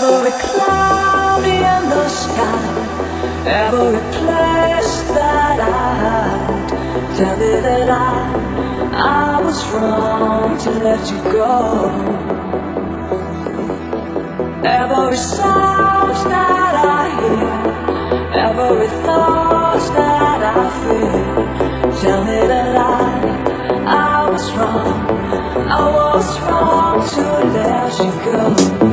Every cloud in the sky, every place that I tell me that I was wrong to let you go. Every sound that I hear, every thought that I feel, tell me that I was wrong. I was wrong to let you go.